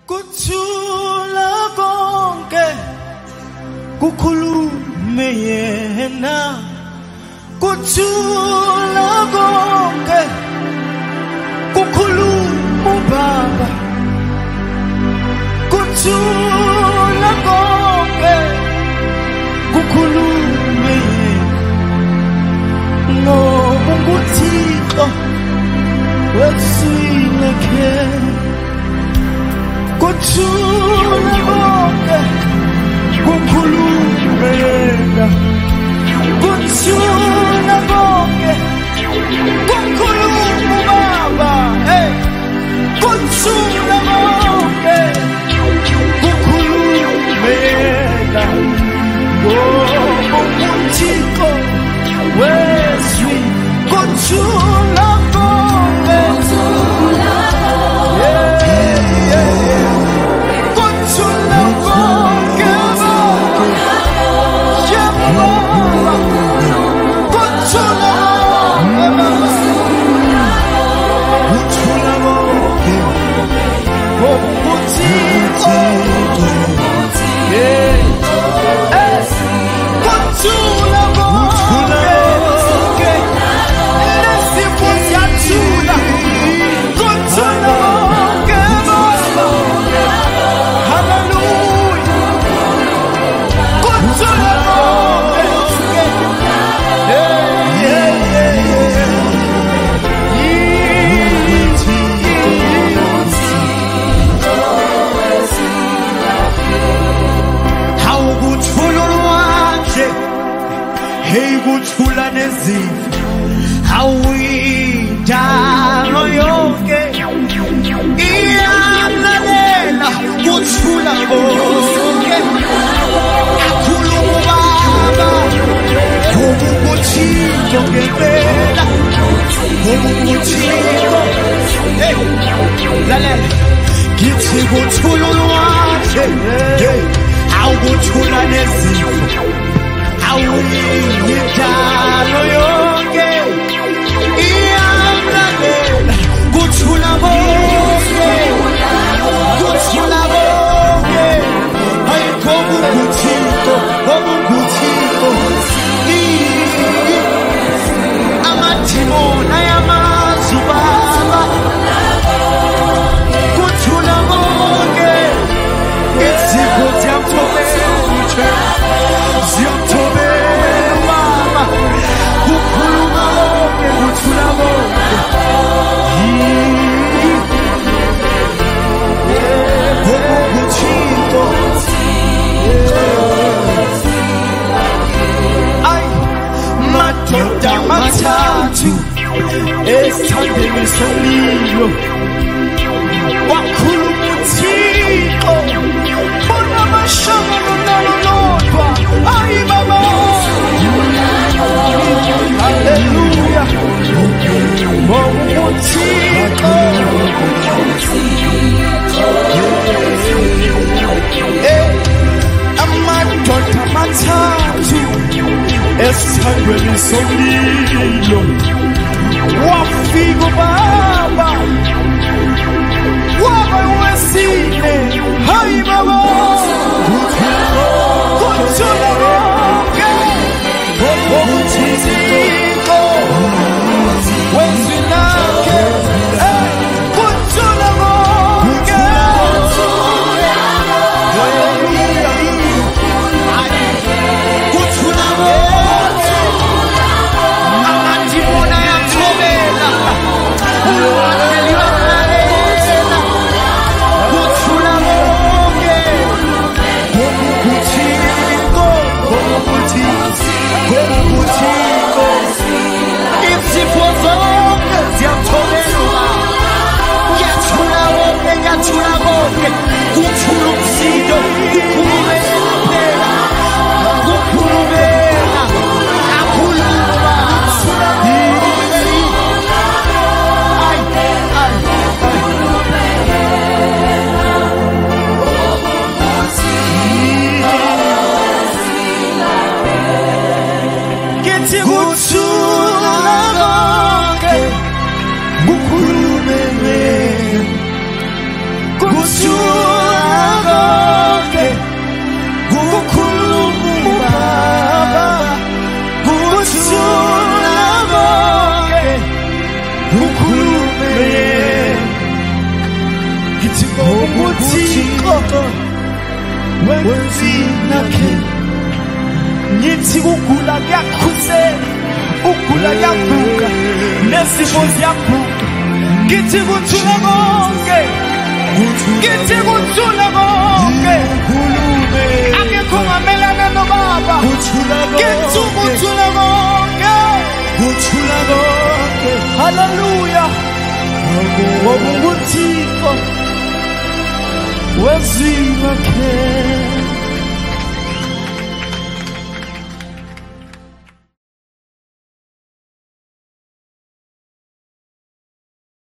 kuthula konke kukhulume yena, kuthula konke kukhuluma uBaba, kuthula konke kukhulume yena, ngoba nguThixo wesizwe ke. Kuthula konke kukhulume yena, kuthula konke kukhuluma uBaba, kuthula konke kukhulume yena, ngoba nguThixo wesizwe. Kuthula konke, kuthula konke, kuthula nezifo, awuyidalo yonke iyalalela, kuthula konke akhuluma uBaba, ngoba nguThixo ngempela, ngoba nguThixo. Lalela ngithi kuthula ulwandle, awukuthula nezifo, awuyidalo yonke iyalalela, kuthula konke, kuthula konke, ayikho nguThixo, nguThixo. Amadimoni ayamazi uBaba, kuthula konke, izifo ziyamthobela ziyamthobela uBaba, kukhuluma konke, kuthula konke, nguThixo. Ay, madoda mathathu esithandweni somlilo, wakhuluma uThixo, bona amashaka lodwa. Ay Baba, haleluya, nguThixo. Amadoda amathathu esithandweni somlilo, wafika uBaba, waba wesine. Hayi Baba, kuthula konke, nguThixo wezwi lakhe, kuthula konke, kuthula konke, amadimoni ayamthobela, ngithi ngobuthixo wenzinakhe ngithi ukugula kuyakhusela ukugula kuyavuka nesifo siyavuka ngithi kuthula konke ngithi kuthula konke akekho ngamelana nobaba ngithi kuthula konke haleluya ngoba uthixo wenzinakhe